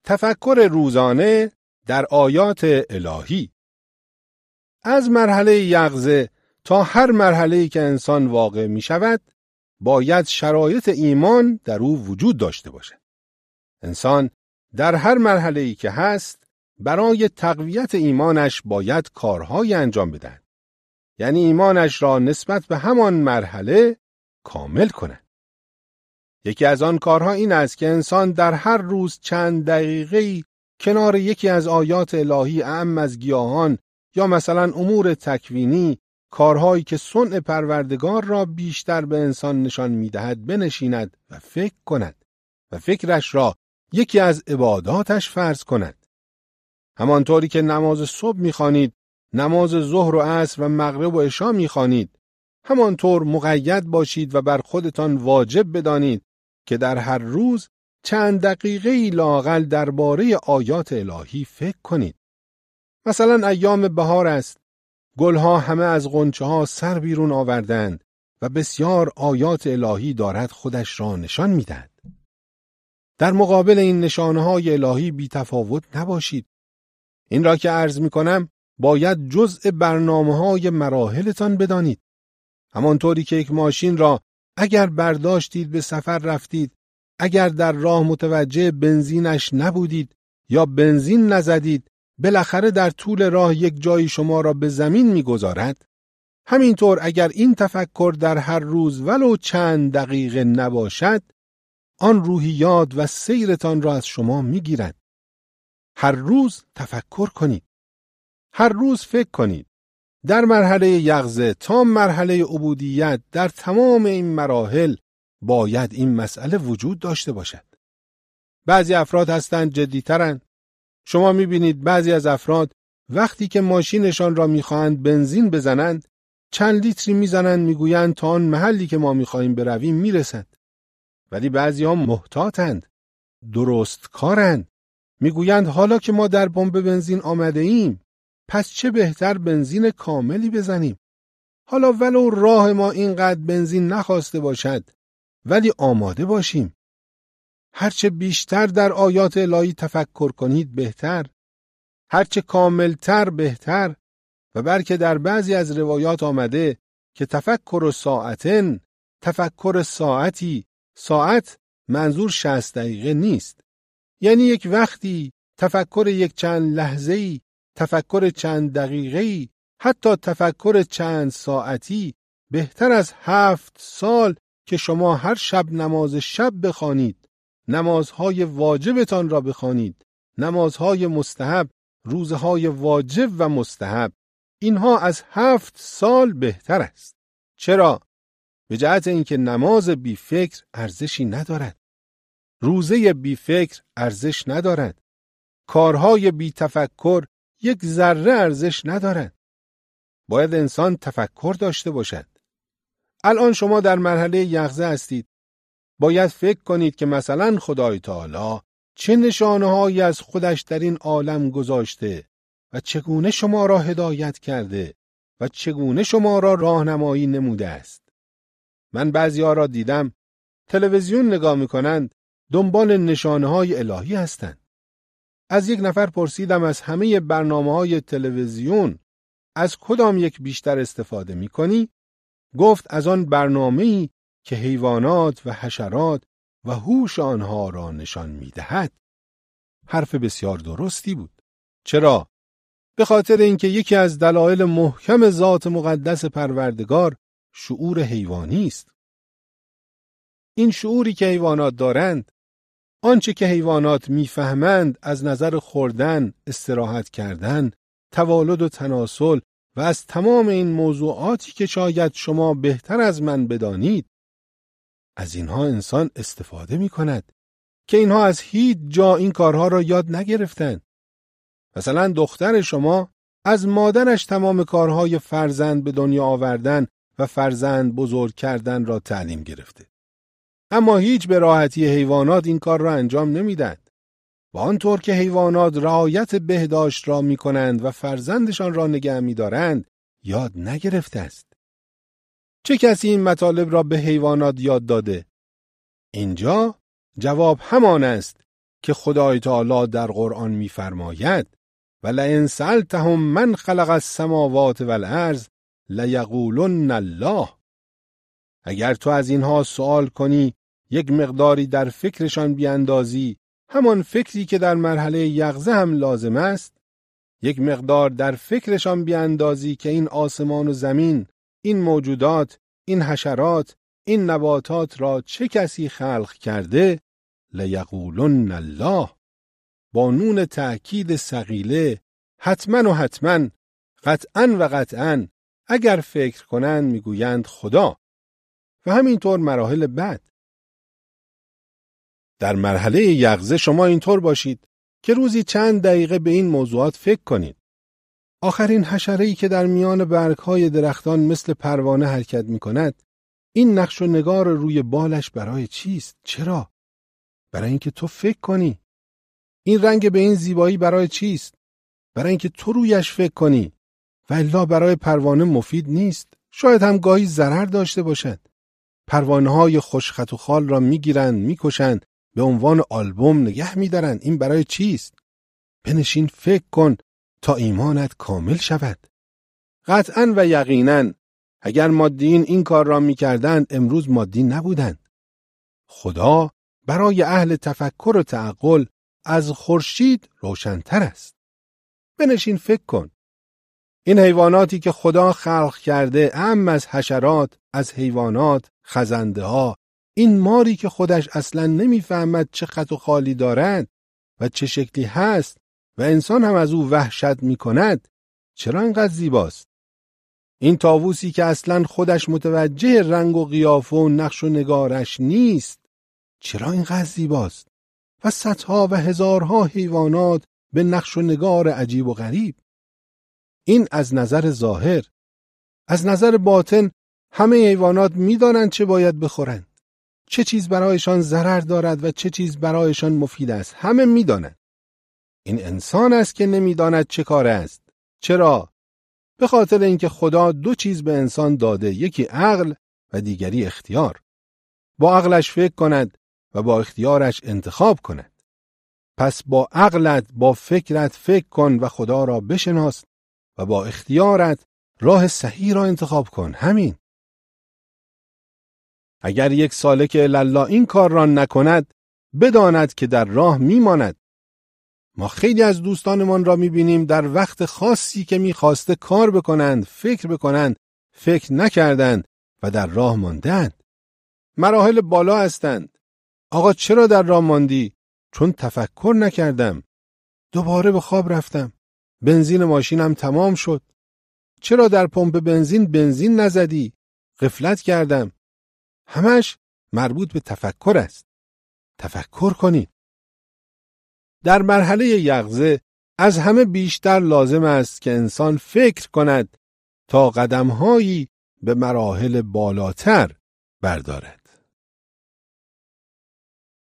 تفکر روزانه در آیات الهی. از مرحله یقظه تا هر مرحله‌ای که انسان واقع می شود، باید شرایط ایمان در او وجود داشته باشد. انسان در هر مرحله‌ای که هست، برای تقویت ایمانش باید کارهای انجام بدهد. یعنی ایمانش را نسبت به همان مرحله کامل کند. یکی از آن کارها این است که انسان در هر روز چند دقیقه‌ای کنار یکی از آیات الهی اعم از گیاهان یا مثلا امور تکوینی، کارهایی که صنع پروردگار را بیشتر به انسان نشان می‌دهد بنشیند و فکر کند و فکرش را یکی از عباداتش فرض کند. همانطوری که نماز صبح می‌خوانید، نماز ظهر و عصر و مغرب و عشا می‌خوانید، همانطور مقید باشید و بر خودتان واجب بدانید که در هر روز چند دقیقه‌ای لااقل درباره آیات الهی فکر کنید. مثلا ایام بهار است، گلها همه از غنچه‌ها سر بیرون آوردند و بسیار آیات الهی دارد خودش را نشان می‌دهد. در مقابل این نشانه‌های الهی بی تفاوت نباشید. این را که عرض می‌کنم باید جزء برنامه‌های مراحلتان بدانید. همانطوری که یک ماشین را اگر برداشتید به سفر رفتید، اگر در راه متوجه بنزینش نبودید یا بنزین نزدید، بالاخره در طول راه یک جایی شما را به زمین می‌گذارد. همینطور اگر این تفکر در هر روز ولو چند دقیقه نباشد، آن روحیات و سیرتان را از شما می‌گیرد. هر روز تفکر کنید. هر روز فکر کنید. در مرحله یقظه تا مرحله عبودیت، در تمام این مراحل باید این مسئله وجود داشته باشد. بعضی افراد هستند جدی‌ترند. شما می‌بینید بعضی از افراد وقتی که ماشینشان را می‌خواهند بنزین بزنند، چند لیتری می‌زنند، می‌گویند تا آن محلی که ما می‌خواهیم برویم می‌رسد. ولی بعضی‌ها محتاطند، درست کارند. می‌گویند حالا که ما در پمپ بنزین آمده ایم، پس چه بهتر بنزین کاملی بزنیم. حالا ولو راه ما اینقدر بنزین نخواسته باشد، ولی آماده باشیم. هرچه بیشتر در آیات الهی تفکر کنید بهتر، هرچه کاملتر بهتر. و بلکه در بعضی از روایات آمده که تفکر ساعتن، تفکر ساعتی، ساعت منظور 60 دقیقه نیست. یعنی یک وقتی، تفکر یک چند لحظه‌ای، تفکر چند دقیقه‌ای، حتی تفکر چند ساعتی بهتر از 7 سال که شما هر شب نماز شب بخوانید، نمازهای واجبتان را بخوانید، نمازهای مستحب، روزهای واجب و مستحب. اینها از 7 سال بهتر است. چرا؟ به جهت اینکه نماز بی فکر ارزشی ندارد. روزه بی فکر ارزش ندارد. کارهای بی تفکر یک ذره ارزش ندارد. باید انسان تفکر داشته باشد. الان شما در مرحله یقظه هستید. باید فکر کنید که مثلا خدای تعالی چه نشانه‌هایی از خودش در این عالم گذاشته و چگونه شما را هدایت کرده و چگونه شما را راهنمایی نموده است. من بعضی‌ها را دیدم تلویزیون نگاه می‌کنند، دنبال نشانه‌های الهی هستند. از یک نفر پرسیدم از همه برنامه‌های تلویزیون از کدام یک بیشتر استفاده می‌کنی؟ گفت از آن برنامه‌ای که حیوانات و حشرات و هوش آنها را نشان می‌دهد. حرف بسیار درستی بود. چرا؟ به خاطر اینکه یکی از دلایل محکم ذات مقدس پروردگار شعور حیوانی است. این شعوری که حیوانات دارند، آنچه که حیوانات میفهمند از نظر خوردن، استراحت کردن، توالد و تناسل و از تمام این موضوعاتی که شاید شما بهتر از من بدانید، از اینها انسان استفاده می کند که اینها از هیچ جا این کارها را یاد نگرفتند. مثلا دختر شما از مادرش تمام کارهای فرزند به دنیا آوردن و فرزند بزرگ کردن را تعلیم گرفته. اما هیچ به راحتی حیوانات این کار را انجام نمیدند. و آنطور که حیوانات رعایت بهداشت را می کنند و فرزندشان را نگه می دارند، یاد نگرفته است. چه کسی این مطالب را به حیوانات یاد داده؟ اینجا جواب همان است که خدای تعالی در قرآن می‌فرماید ولئن سألتهم من خلق السماوات والارض لیقولن الله. اگر تو از اینها سوال کنی، یک مقداری در فکرشان بیاندازی، همان فکری که در مرحله یقظه هم لازم است، یک مقدار در فکرشان بیاندازی که این آسمان و زمین، این موجودات، این حشرات، این نباتات را چه کسی خلق کرده، لیقولن الله. با نون تأکید ثقیله، حتما و حتما، قطعا و قطعا، اگر فکر کنند میگویند خدا. و همینطور مراحل بعد. در مرحله یقظه شما اینطور باشید که روزی چند دقیقه به این موضوعات فکر کنید. آخرین حشره‌ای که در میان برگ‌های درختان مثل پروانه حرکت می‌کند، این نقش و نگار روی بالش برای چیست؟ چرا؟ برای اینکه تو فکر کنی. این رنگ به این زیبایی برای چیست؟ برای اینکه تو رویش فکر کنی. و الا برای پروانه مفید نیست. شاید هم گاهی ضرر داشته باشد. پروانه‌های خوشخط و خال را می‌گیرند، می‌کشند، به عنوان آلبوم نگه می‌دارند. این برای چیست؟ بنشین فکر کن تا ایمانت کامل شود. قطعاً و یقیناً اگر مادیین این کار را می‌کردند امروز مادی نبودند. خدا برای اهل تفکر و تعقل از خورشید روشن‌تر است. بنشین فکر کن. این حیواناتی که خدا خلق کرده، اعم از حشرات، از حیوانات، خزنده‌ها، این ماری که خودش اصلاً نمی‌فهمد چه خط و خالی دارد و چه شکلی هست و انسان هم از او وحشت می‌کند، چرا اینقدر زیباست؟ این طاووسی که اصلاً خودش متوجه رنگ و قیافه و نقش و نگارش نیست، چرا اینقدر زیباست؟ و صدها و هزارها حیوانات به نقش و نگار عجیب و غریب. این از نظر ظاهر. از نظر باطن همه حیوانات می‌دانند چه باید بخورند، چه چیز برایشان ضرر دارد و چه چیز برایشان مفید است. همه می‌دانند. این انسان است که نمی‌داند چه کار است. چرا؟ به خاطر اینکه خدا دو چیز به انسان داده، یکی عقل و دیگری اختیار. با عقلش فکر کند و با اختیارش انتخاب کند. پس با عقلت، با فکرت فکر کن و خدا را بشناس و با اختیارت راه صحیح را انتخاب کن. همین. اگر یک سالک الالا این کار را نکند، بداند که در راه میماند. ما خیلی از دوستانمان را میبینیم در وقت خاصی که میخواسته کار بکنند، فکر بکنند، فکر نکردند و در راه ماندند. مراحل بالا هستند. آقا چرا در راه ماندی؟ چون تفکر نکردم. دوباره به خواب رفتم. بنزین ماشینم تمام شد. چرا در پمپ بنزین نزدی؟ غفلت کردم. همش مربوط به تفکر است. تفکر کنید. در مرحله یقظه از همه بیشتر لازم است که انسان فکر کند تا قدم‌هایی به مراحل بالاتر بردارد.